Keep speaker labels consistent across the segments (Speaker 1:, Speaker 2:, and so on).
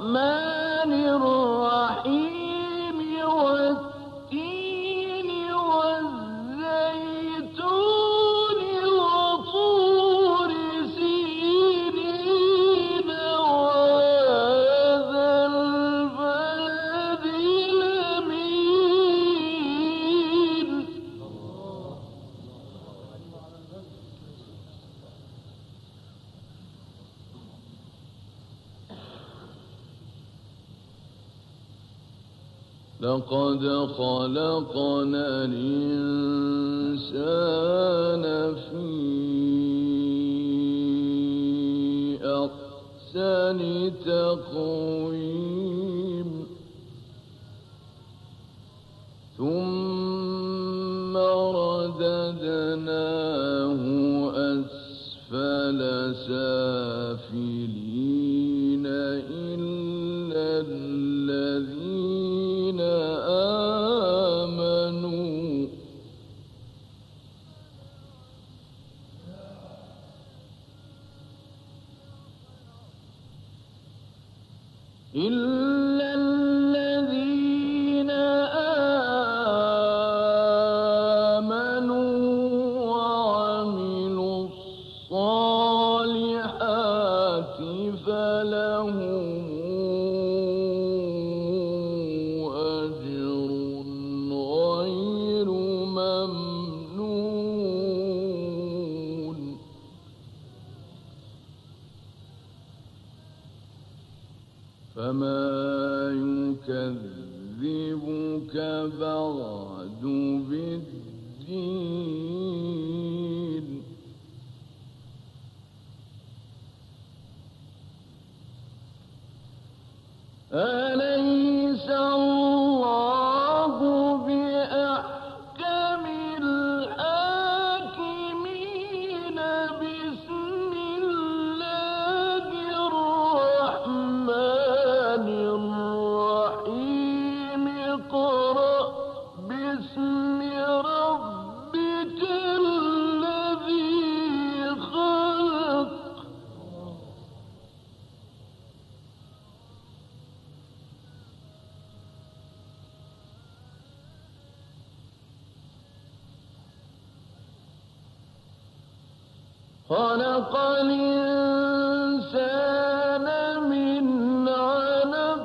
Speaker 1: الرحمن الرحيم والتين والزيتون وطور سينين وهذا البلد الأمين. لقد خلقنا الإنسان في أحسن تقويم ثم رددناه أسفل سافلين إلا الذين آمنوا وعملوا الصالحات فلهم أجر غير ممنون. فما يكذبك بعد بالدين. أليس الله بأحكم الحاكمين؟ بسم الله الرحمن الرحيم. اقرأ باسم ربك الذي خلق. خلق الإنسان من علق.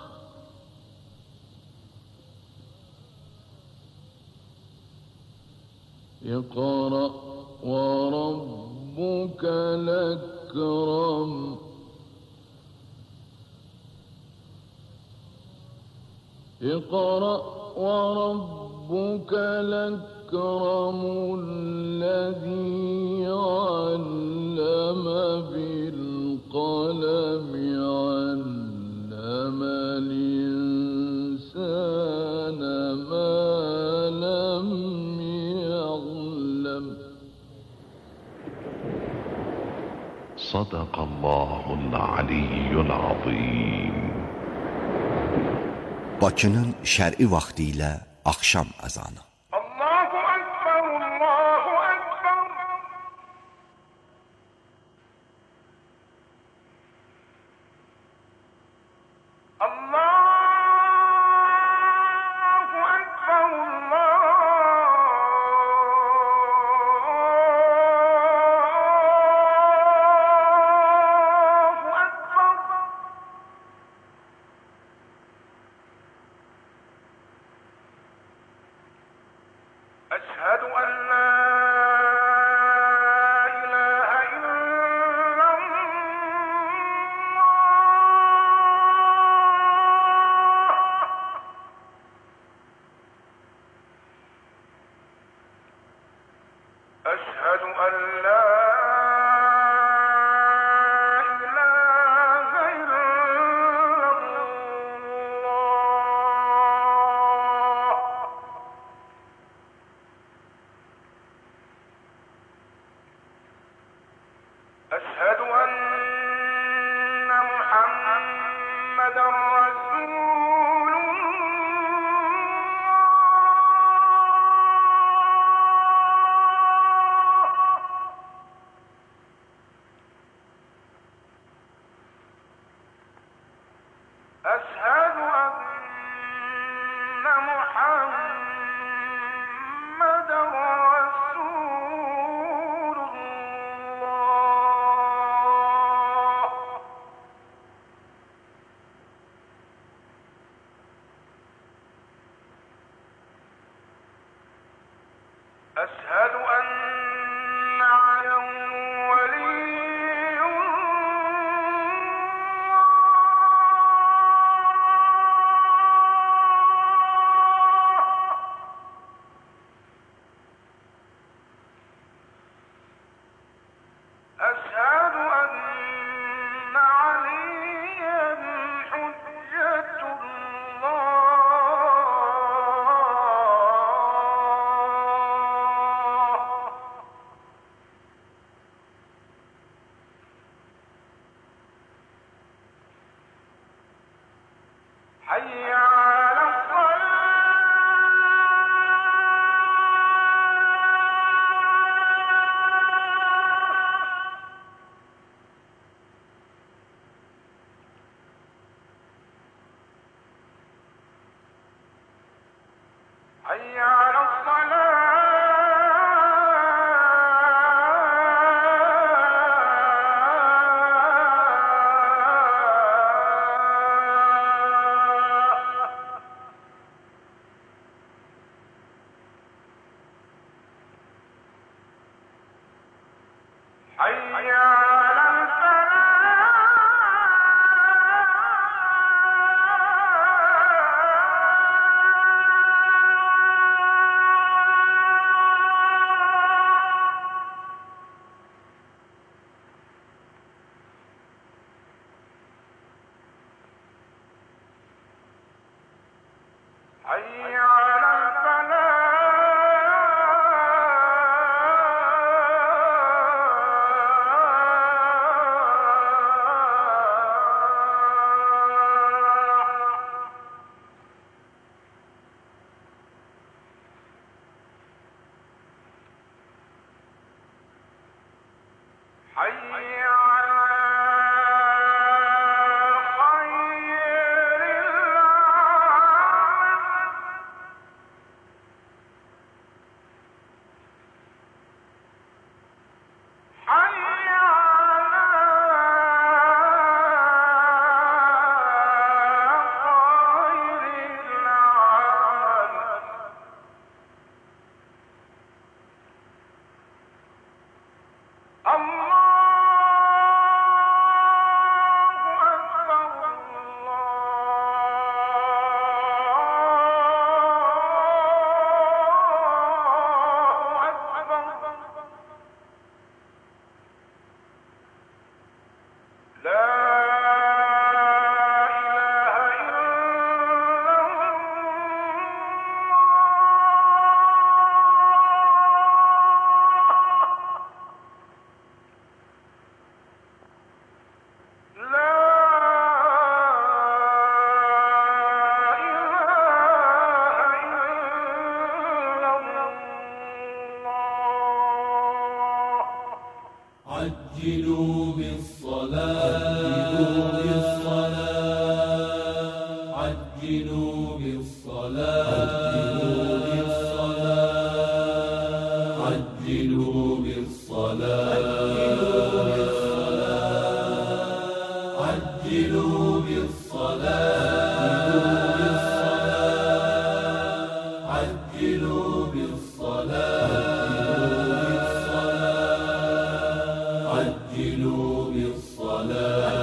Speaker 1: اقرأ وربك الأكرم. اقرأ وربك الأكرم الذي علم بالقلم علم الإنسان ما لم يعلم.
Speaker 2: صدق الله العلي العظيم.
Speaker 3: Bakının şər'i vaxtı ilə axşam azanı.
Speaker 4: Allahu Ekber, Allahu Ekber. Allahu Ekber, Allahu Ekber. أشهد أن لا إله إلا الله. أشهد أن لا إله إلا الله. أشهد أن عليا ولي أشهد أن عليا حجة الله حي على حي على حي على حي على حي على خير العمل حي على خير العمل الله أكبر الله أكبر لا إله إلا الله لا
Speaker 5: عجلوا بالصلاة عجلوا بالصلاة عجلوا بالصلاة عجلوا بالصلاة عجلوا بالصلاة عجلوا بالصلاة.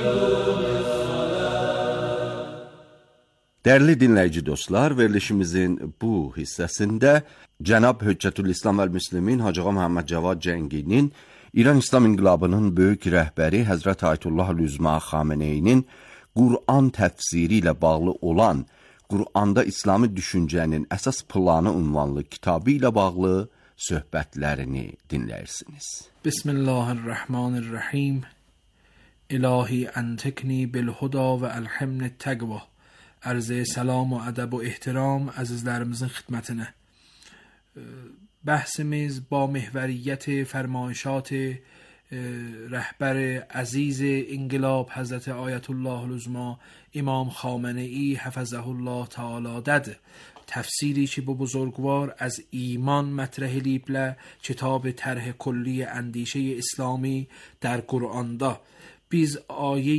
Speaker 3: Değerli dinləyici dostlar, verilişimizin bu hissəsində Cənab Höccətülislam və Müslimin Hacı Ağa Məhəmməd Cavad Cənginin İran İslam İnqilabının böyük rəhbəri Həzrət Ayətullah Üzma Xameneyinin Qur'an təfsiri ilə bağlı olan Qur'anda İslami düşüncənin əsas planı unvanlı kitabı ilə bağlı söhbətlərini dinləyirsiniz.
Speaker 6: Bismillahirrahmanirrahim. İlahi entekni bilhuda və əlhimni təqva. Arz salam و ادب و احترام عزیزlərimizin xidmətinə. بحثimiz با محوریت فرمایشات رهبر عزیز انقلاب حضرت آیت الله العظما امام خامنه‌ای حفظه الله تعالی دد تفسیری که به بزرگوار از ایمان مطرح لیبله کتاب طرح کلی اندیشه اسلامی در قرآن دا biz آیه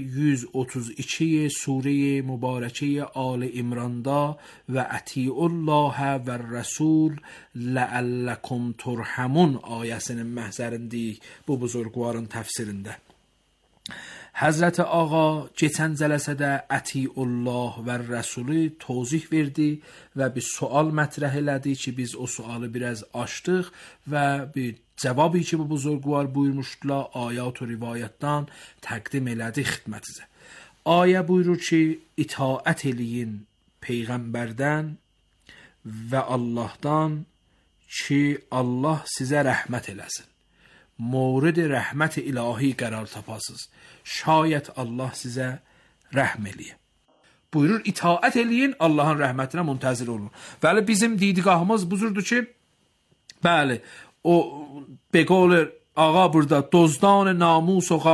Speaker 6: 132 سوره مبارکه آل عمران'da و اطیعوا الله و الرسول لعلکم ترحمون ayəsinin məhzərində bu buzurgvarın təfsirində. Həzrət Ağa keçən cələsədə Ətiullah və Rəsulu tozih verdi və bir sual mətrəh elədi ki, biz o sualı biraz açdıq və bir cavabı ki, bu buzurgvar buyurmuşdular, ayat və rivayətdən təqdim elədi xidmətinizə. Ayə buyurur ki, itaət eləyin Peyğəmbərdən və Allahdan ki, Allah sizə rəhmət eləsin. Mورد رحمت الهی قرار tapasınız. Şayət Allah sizə rəhm eləyə. Buyurur, itaət eləyin, Allahın rəhmətinə müntəzir olun. Bəli, bizim didgahımız buzurdur ki, bəli, o beqol ağa burada dozdan namus و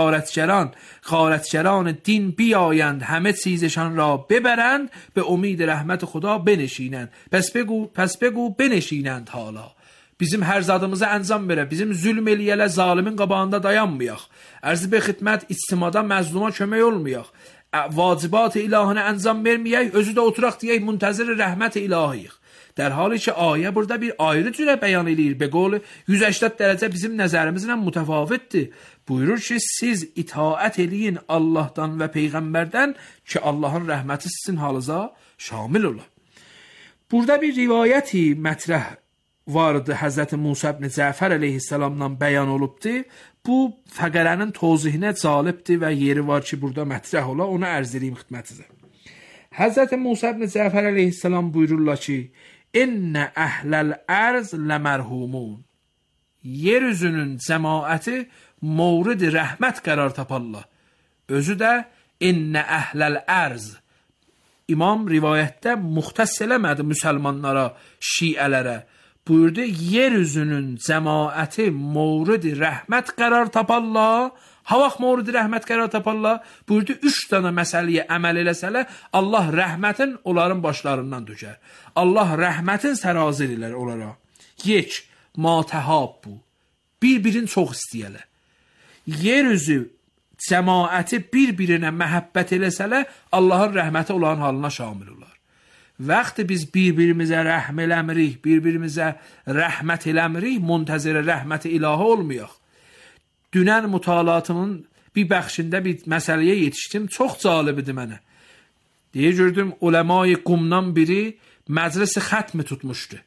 Speaker 6: غارتگران دین بیایند همه چیزشان را ببرند به امید رحمت خدا بنشینند. پس بگو بنشینند حالا. Bizim hər zadımıza əncam verə, bizim zülm eləyələ zalimin qabağında dayanmayaq. Ərzi bir xidmət ictimada məzluma kömək olmayaq. Vacibat-ı ilahinə əncam verməyək, özü də oturaq deyək, müntəzir rəhmət ilahiyik. در حالی که آیه burada bir ayrı cürə bəyan eləyir. Be qol 180 dərəcə bizim nəzərimizlə mütəfavitdir. Buyurur ki, siz itaət eləyin Allahdan və Peyğəmbərdən ki, Allahın rəhməti sizin halınıza şamil ola. Burada bir rivayəti mətrəh vardı, Həzrət Musa ibn Cəfər əleyhissalamdan bəyan olubdur. Bu fəqərənin tozihinə calibdir və yeri var ki, burada mətrəh ola, onu ərz edeyim xidmətinizə. Həzrət Musa ibn Cəfər əleyhissalam buyururlar ki, İnnə əhləl ərz ləmərhumun. Yeryüzünün cəmaəti mövrid rəhmət qərar taparlar. Özü də İnnə əhləl ərz. İmam rivayətdə muxtəs eləmədi müsəlmanlara, şiələrə. Buyurdu, yeryüzünün cəmaəti mövrid rəhmət qərar taparlar. Ha vaxt mövrid rəhmət qərar taparlar? Buyurdu, 3 dənə məsələyə əməl eləsələr, Allah rəhmətin onların başlarından dökər. Allah rəhmətin sərazir elər onlara. Yek, matəhab bu. Bir-birini çox istəyələr. Yeryüzü cəmaəti bir-birinə məhəbbət eləsələr, Allahın rəhməti onların halına şamil olar. Vaxtı biz bir-birimizə rəhm eləmirik, bir-birimizə rəhmət eləmirik, müntəzir rəhməti ilahi olmayaq. Dünən mütalatımın bir bəxşində bir məsələyə yetişdim, çox calibidir mənə. Deyə gördüm, uləma-i qumdan biri məclisi xətmi tutmuşdu.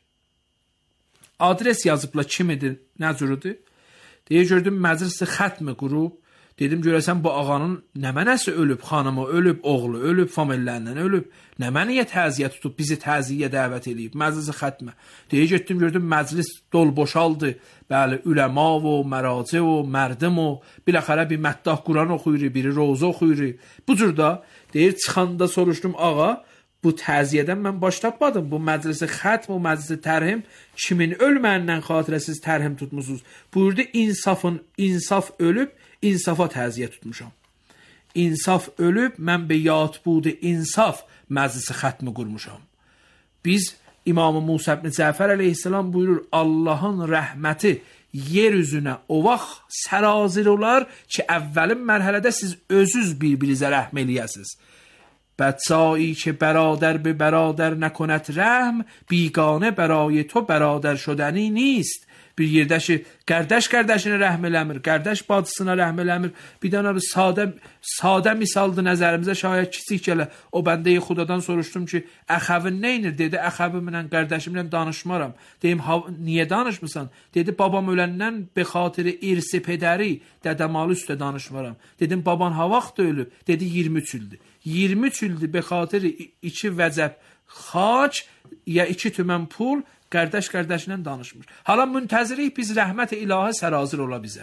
Speaker 6: Adres yazıbla kim idi, nə cürüdür? Deyə gördüm, məclisi xətmi qurub, dedim, görəsən bu ağanın nə mənəsi ölüb, xanımı ölüb, oğlu ölüb, famillərindən ölüb, nə məniyə təziyə tutub, bizi təziyə dəvət edib, məclisi xətmə. Deyə getdim, gördüm, məclis dol boşaldı, bəli, üləma və məracə və mərdim və biləxərə bir məddah Quran oxuyur, biri rozə oxuyur. Bu cürdə, deyir, çıxanda soruşdum, ağa, bu təziyyədən mən baş tapmadım, bu məclisi xətm və məclisi tərhim, kimin ölməyindən xatirə siz tərhim tutmuşsunuz? Buyurdu, insaf ölüb, İnsafa təziyyə tutmuşam. İnsaf ölüb, mən be yadbudu insaf məclisi xətmi qurmuşam. Biz İmam-ı Musa ibn Cəfər əleyhissalam buyurur, Allahın rəhməti yer üzünə o vaxt sərazir olar ki, əvvəlin mərhələdə siz özünüz bir-birinizə rəhm eləyəsiniz. بچه‌ای که برادر به برادر نکند رحم بیگانه برای تو برادر شدنی نیست. Bir yerdaşı qardaşına rəhm eləmir, qardaş bacısına rəhm eləmir. Bir dənə sadə misaldı nəzərimizə şayət kiçik gələ. O bəndə Xudadan soruşdum ki, əxəvin nə edir? Dedi, əxəvimlə, qardaşımla danışmaram. Deyim, niyə danışmısan? Dedi, babam öləndən be xatiri irsi pedəri, dədəmalı üstə danışmaram. Dedim, baban ha vaxt ölüb? Dedi, 23 ildir. 23 ildir be xatiri 2 vəcəb xaç ya 2 tümən pul qardaşla danışmır. Hala müntəzirik biz rəhmət-i ilahi sərazir ola bizə.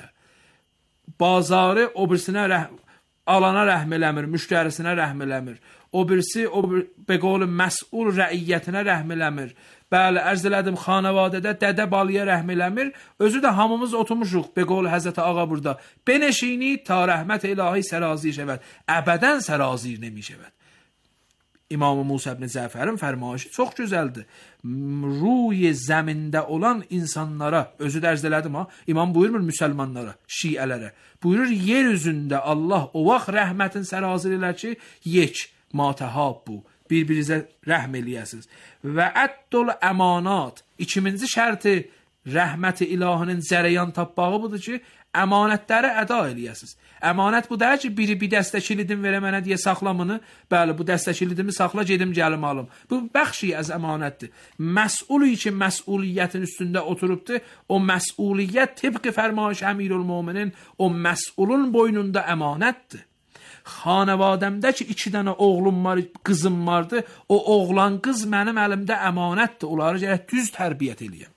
Speaker 6: Bazarı o birisinə alana rəhm eləmir, müştərisinə rəhm eləmir. O birisi be qol məsul rəiyyətinə rəhm eləmir. Bəli, ərz elədim, xanavadədə dədə balıya rəhm eləmir. Özü də hamımız oturmuşuq, be qol Həzrət Ağa burada. Benəşini ta rəhmət-i ilahi sərazir şəvət. Əbədən sərazir nemi şəvət. İmam Musa ibn Cəfərin fərmayışı çox gözəldir. Ruy zəmində olan insanlara, özü də ərz elədim ha, imam buyurmur müsəlmanlara, şiələrə. Buyurur, yer üzündə Allah o vaxt rəhmətin sərazir elər ki, yek, matəhab bu, bir-birinizə rəhm eləyəsiniz. Və əddul əmanat, ikinci şərti rəhməti ilahinin cərəyan tapbağı budur ki, əmanətləri əda eləyəsiniz. Əmanət bu deyil ki, biri bir dəstə kilidin verə mənə deyə saxlamını, bəli, bu dəstə kilidimi saxla, gedim gəlim alım. Bu bəxşi az əmanətdir. Məsul ki, məsuliyyətin üstündə oturubdur, o məsuliyyət tıpqı fərmayış Əmirül-Möminin o məsulun boynunda əmanətdir. Xanavadəmdə ki, 2 dənə oğlum var, qızım vardı, o oğlan qız mənim əlimdə əmanətdir, onları gərək düz tərbiyyət eləyəm.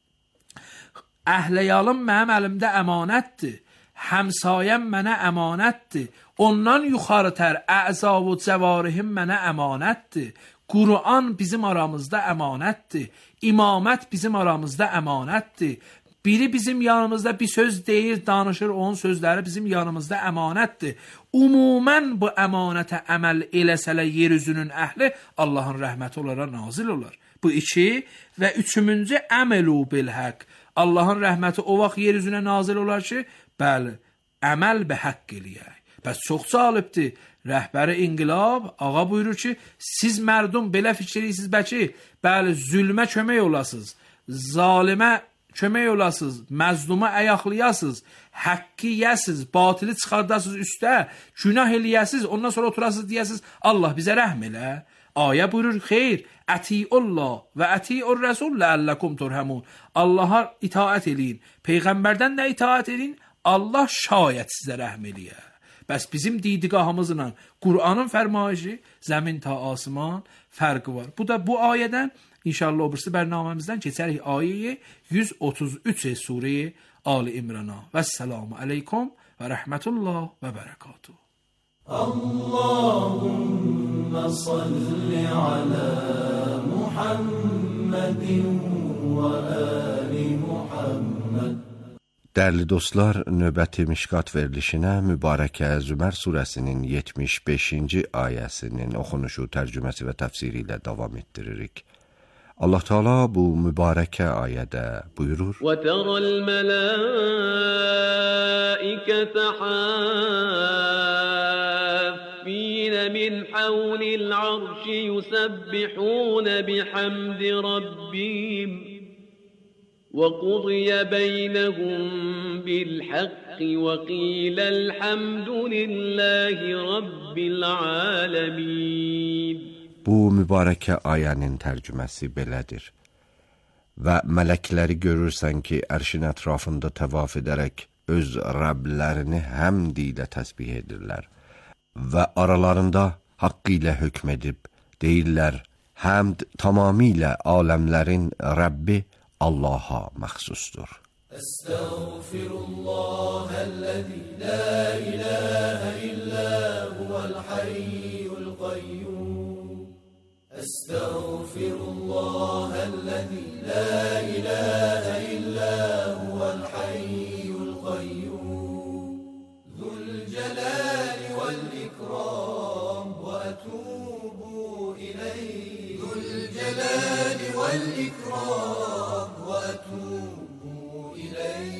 Speaker 6: Əhləyalım mənim əlimdə əmanətdir, həmsayəm mənə əmanətdir, ondan yuxarıtər əza və cəvarihim mənə əmanətdir, Qur'an bizim aramızda əmanətdir, imamət bizim aramızda əmanətdir, biri bizim yanımızda bir söz deyir, danışır, onun sözləri bizim yanımızda əmanətdir. Umumən bu əmanətə əməl eləsələ yer üzünün əhli Allahın rəhməti onlara nazil olar. Bu 2 və 3-cü əməlu bil haqq. Allahın rəhməti o vaxt yer üzünə nazil olar ki, bəli, əməl bə haqq eləyək. Bəs çox cəlibdir. Rəhbəri inqilab ağa buyurur ki, siz mərdum belə fikir edirsiniz bəki, bəli, zülmə kömək olasınız, zalimə kömək olasınız, məzluma ayaqlayasınız, haqqı yəsiniz, batili çıxardasınız üstə, günah eləyəsiniz, ondan sonra oturasınız deyəsiniz, Allah bizə rəhm elə. Ayə buyurur, xeyr, ətiullah və ətiur rəsul ləəlləkum turhəmun. Allaha itaət eləyin, Peyğəmbərdən də itaət eləyin, Allah şayət sizə rəhm eləyə. Bəs bizim didiqahımızla Qur'anın fərmayışı, zəmin ta asman fərqi var. Bu da bu ayədən, inşallah o birisi bərnaməmizdən keçərik ayəyə 133 surəyə Ali İmrana. Vəssalamu aleykum və rəhmətullah və bərəkatuhu.
Speaker 5: Allahümme salli ala Muhammedin və ali Muhammed.
Speaker 3: Dəyərli dostlar, növbəti Mişqat verilişinə Mübarəkə Zümər surəsinin 75-ci ayəsinin oxunuşu, tərcüməsi və təfsiri ilə davam etdiririk. Allah Teala bu mübarəkə ayədə buyurur:
Speaker 7: وَتَرَى الْمَلَائِكَةَ حَافِّينَ مِنْ حَوْلِ الْعَرْشِ يُسَبِّحُونَ بِحَمْدِ رَبِّهِمْ وَقُضِيَ بَيْنَهُمْ بِالْحَقِّ وَقِيلَ الْحَمْدُ لِلَّهِ رَبِّ الْعَالَمِينَ.
Speaker 3: Bu mübarəkə ayənin tərcüməsi belədir. Və mələkləri görürsən ki, ərşin ətrafında təvaf edərək öz Rəblərini həmd ilə təsbih edirlər və aralarında haqqı ilə hökm edib deyirlər, həmd tamamilə aləmlərin Rəbbi Allaha məxsusdur.
Speaker 5: Estağfirullahəl-ləzi la ilahə illə huvəl-hayyul qayyum. Estağfirullahəl-ləzi la ilahə illə huvəl-hayyul qayyum. Zülcəlali vəl-ikram və ətubu iləyh. Zülcəlali vəl-ikram və ətubu iləyh.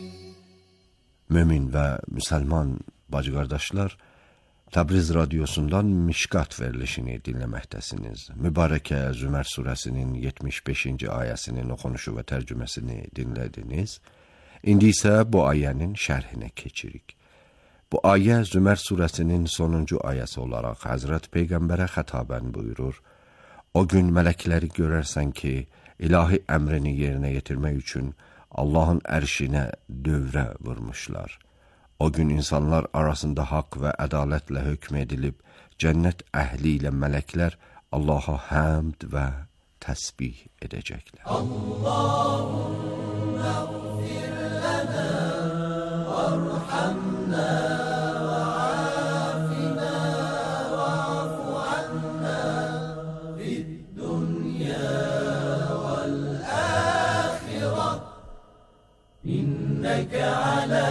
Speaker 3: Mömin və müsəlman bacı qardaşlar, Təbriz radiosundan Mişqat verilişini dinləməkdəsiniz. Mübarəkə Zümər surəsinin 75-ci ayəsinin oxunuşu və tərcüməsini dinlədiniz. İndi isə bu ayənin şərhinə keçirik. Bu ayə Zümər surəsinin sonuncu ayəsi olaraq Həzrət Peyğəmbərə xətabən buyurur: O gün mələkləri görərsən ki, ilahi əmrini yerinə yetirmək üçün Allahın ərşinə dövrə vurmuşlar. O gün insanlar arasında haqq və ədalətlə hökm edilib, cənnət əhli ilə mələklər Allaha həmd və təsbih edəcəklər.
Speaker 5: Allahümme ğfir lənə vərhamnə və afina və afu annə fid-dünya vəl-əxirə innəkə alə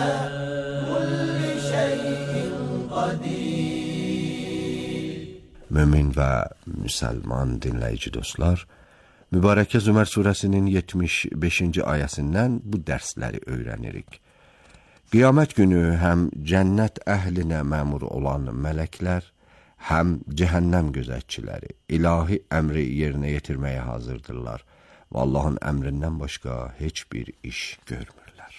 Speaker 3: Mömin və müsəlman dinləyici dostlar, Mübarəkə Zümər surəsinin 75-ci ayəsindən bu dərsləri öyrənirik. Qiyamət günü həm cənnət əhlinə məmur olan mələklər, həm cəhənnəm gözətçiləri ilahi əmri yerinə yetirməyə hazırdırlar və Allahın əmrindən başqa heç bir iş görmürlər.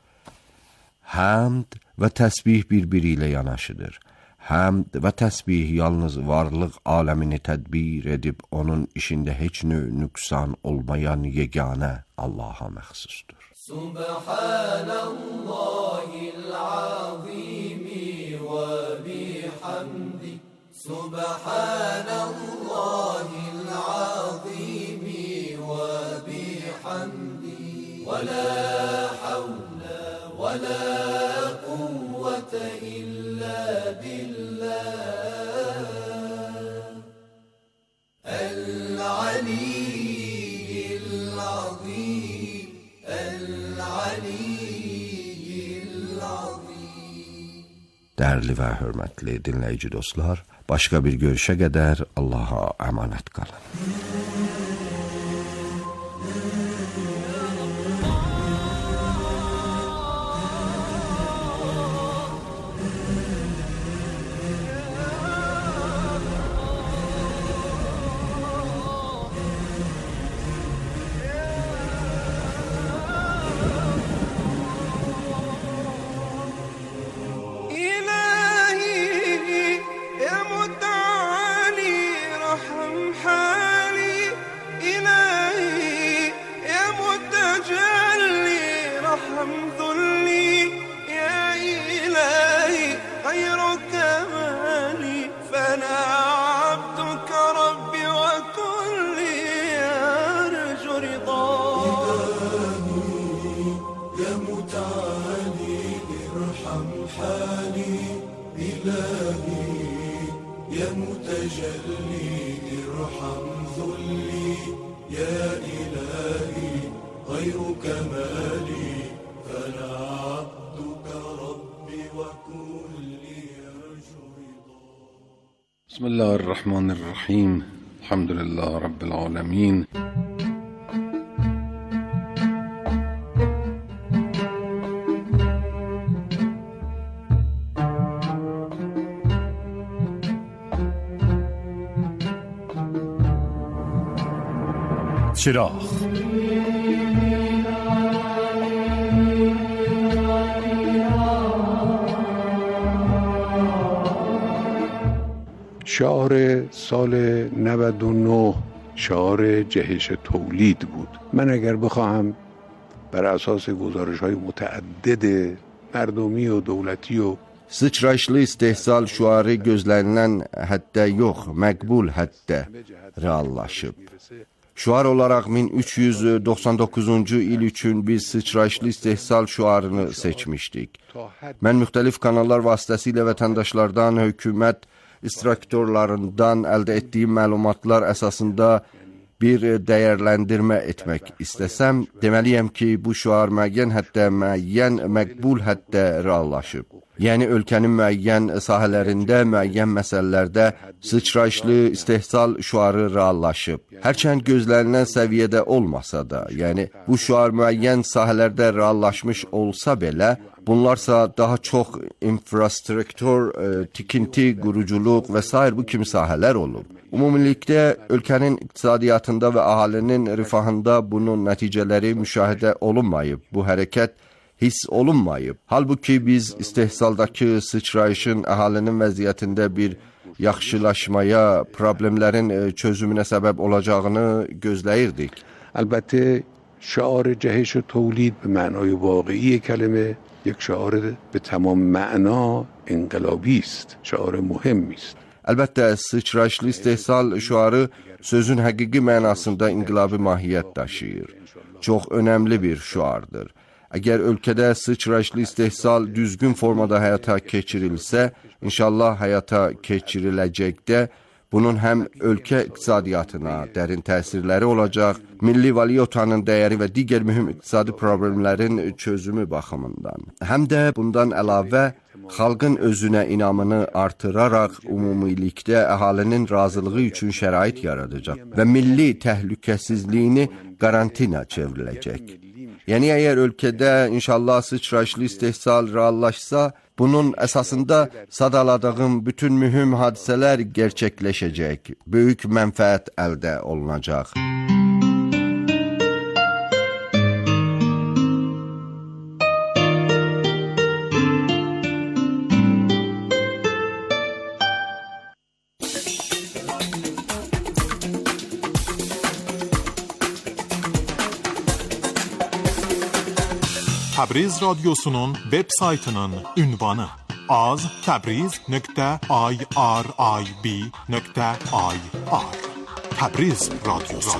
Speaker 3: Həmd və təsbih bir-biri ilə yanaşıdır. Həmd və təsbih yalnız varlıq aləmini tədbir edib onun işində heç nöqsan olmayan yeganə Allaha məxsusdur.
Speaker 5: Subhanallahil azimi və bihamdi. Subhanallahil azimi və bihamdi. Və la havla və la quvvete illa billah. El-aliyyil azim. El-aliyyil azim.
Speaker 3: Dəyərli və hörmətli dinləyici dostlar, başqa bir görüşə qədər Allaha əmanət qalın.
Speaker 2: بسم الله الرحمن الرحيم الحمد لله رب العالمين
Speaker 8: چراغ
Speaker 9: شعار سال 99 شعار جهش تولید بود. من اگر بخواهم بر اساس گزارش‌های متعدد مردمی و دولتی و
Speaker 3: Sıçrayışlı istehsal şüarı gözlənilən həddə yox, məqbul həddə reallaşıb. Şüar olaraq 1399-cu il üçün biz sıçrayışlı istehsal şüarını seçmişdik. Mən müxtəlif kanallar vasitəsilə vətəndaşlardan, hökumət instruktorlarından əldə etdiyim məlumatlar əsasında bir dəyərləndirmə etmək istəsəm, deməliyəm ki, bu şüar müəyyən həddə, müəyyən məqbul həddə reallaşıb. Yəni, ölkənin müəyyən sahələrində, müəyyən məsələlərdə sıçrayışlı istehsal şüarı reallaşıb. Hərçənd gözlənilən səviyyədə olmasa da, yəni bu şüar müəyyən sahələrdə reallaşmış olsa belə, bunlarsa daha çox infrastruktur, tikinti, quruculuq və s. bu kimi sahələr olub. Ümumilikdə ölkənin iqtisadiyyatında və əhalinin rifahında bunun nəticələri müşahidə olunmayıb. Bu hərəkət hiss olunmayıb. Halbuki biz istehsaldakı sıçrayışın əhalinin vəziyyətində bir yaxşılaşmaya, problemlərin çözümünə səbəb olacağını gözləyirdik.
Speaker 9: البته شعار جهش تولید به معنای واقعی کلمه یک شعار به تمام معنا انقلابی است. شعار مهمی است.
Speaker 3: Əlbəttə, sıçrayışlı istehsal şüarı sözün həqiqi mənasında inqilabi mahiyyət daşıyır. Çox önəmli bir şüardır. Əgər ölkədə sıçrayışlı istehsal düzgün formada həyata keçirilsə, inşallah həyata keçiriləcəkdə bunun həm ölkə iqtisadiyyatına dərin təsirləri olacaq, milli valyutanın dəyəri və digər mühüm iqtisadi problemlərin çözümü baxımından. Həm də bundan əlavə xalqın özünə inamını artıraraq ümumilikdə əhalinin razılığı üçün şərait yaradacaq və milli təhlükəsizliyini karantina çevriləcək. Yəni əgər ölkədə inşallah sıçrayışlı istehsal reallaşsa, bunun əsasında sadaladığım bütün mühüm hadisələr gerçəkləşəcək, böyük mənfəət əldə olunacaq.
Speaker 10: Təbriz radyosunun web saytının ünvanı az.tabriz.irib.ir Təbriz radyosu.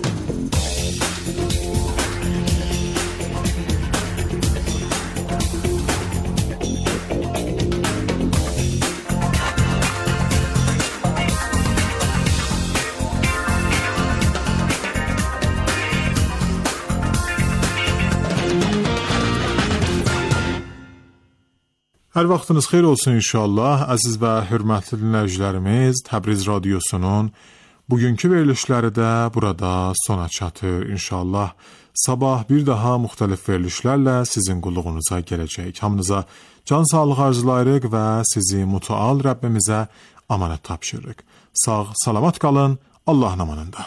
Speaker 10: Hər vaxtınız xeyir olsun inşallah. Əziz və hörmətli dinləyicilərimiz, Təbriz radiosunun bugünkü verilişləri də burada sona çatır inşallah. Sabah bir daha müxtəlif verilişlərlə sizin qulluğunuza gələcək. Hamınıza can sağlığı arzulayırıq və sizi mütəal Rəbbimizə amanət tapşırırıq. Sağ, salamat qalın, Allahın amanında.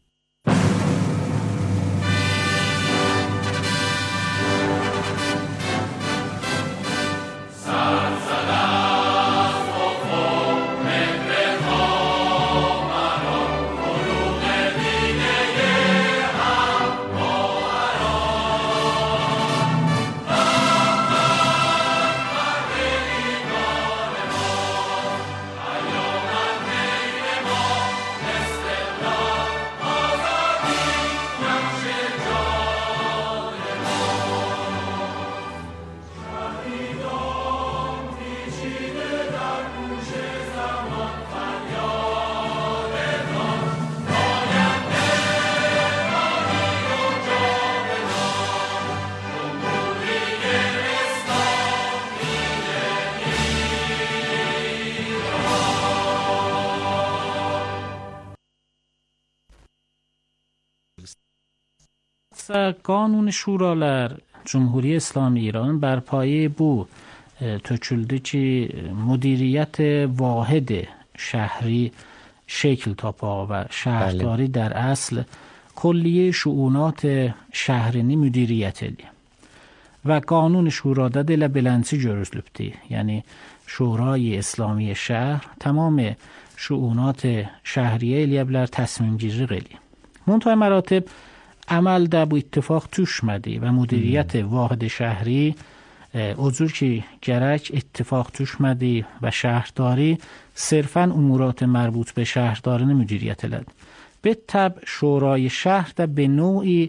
Speaker 11: Qanun şuralar Cumhuriyet İslam İran bər payı bu töküldü ki, müdiriyyət vahid şəhri şəkil tapağı və şəhrdari در اصل کلیه شؤونات şəhrini müdiriyyət edir. Və qanun şurada da elə belənçi görüzlübdür. Yəni şurayı İslami şəhər tamam şؤونات şəhriyə eləyə bilər, təsmimgirlik eləyir. منتهای مراتب عمل در bu اتفاق توشمدی و مدیریت واحد شهری اجور که گرک اتفاق توشمدی و شهرداری صرفاً امورات مربوط به شهرداری مدیریت لد. به طب شورای شهر در به نوعی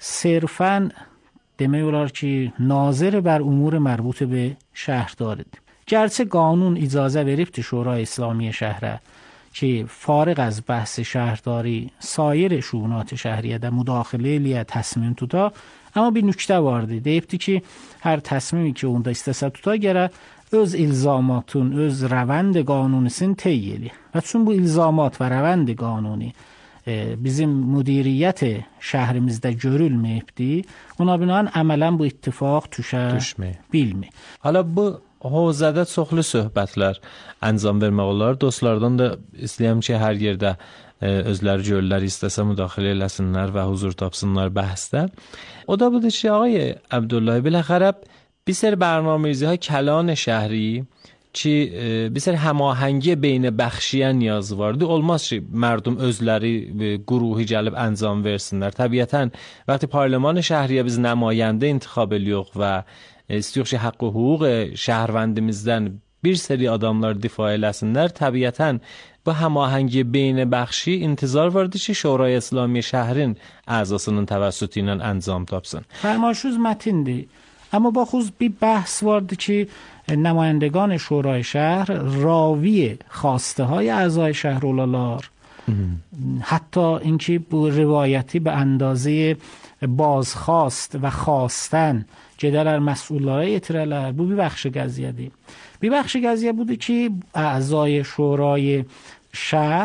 Speaker 11: صرفاً دمیولار که ناظر بر امور مربوط به شهر دارد. گرچه قانون اجازه ورفت شورای اسلامی شهر که فارغ از بحث شهرداری سایر شؤونات شهریه در مداخله لیه تصمیم توتا، اما bir nükte vardı. Deyibdi ki, hər təsmimi ki, onda istəsə tuta görə öz ilzamatın, öz rəvənd qanunisini tey eli. Və çün bu ilzamat və rəvənd qanuni bizim müdiriyyət şəhrimizdə görülməyibdi, ona binaən əmələn bu ittifaq bilmir.
Speaker 12: Hala bu havzada çoxlu söhbətlər anzam vermək olar. Dostlardan da istəyəm ki, hər yerdə özləri görürlər, istəsə müdaxilə eləsinlər və huzur tapsınlar bəhsdə. O da budur ki, آقای عبدالله بالاخره bir sər برنامه‌ریزی‌های کلان şəhri ki, bir sər həmahəngi beynə bəxşiyə niyazı vardı. Olmaz ki, mərdum özləri quruhi gəlib anzam versinlər. Təbiətən, vəqti parlament şəhriyə biz nəmayəndə intikhab ediyoruz və istiyoruz ki, haqq və hüquq şəhərvəndimizdən bir seri adamlar difa eləsinlər. Təbiətən, bu həmahəngi beynə bəxşi intizar vardı ki, Şurای İslami şəhrin əzasının təvəssütü ilə anzam tapsın.
Speaker 11: فرمایشوز متنdir. اما با خود bir بحث vardı ki, نمایندگان شورای شهر راوی خواسته های اعضای شهر اولالار Hatta اینکه bu rivayeti به اندازه بازخواست و خواستن جدلر مسئولlara yetirələr. Bu bir bəxşi qəziyyədir. Bir bəxşi qəziyyə budur ki, əzای şurayı şəhər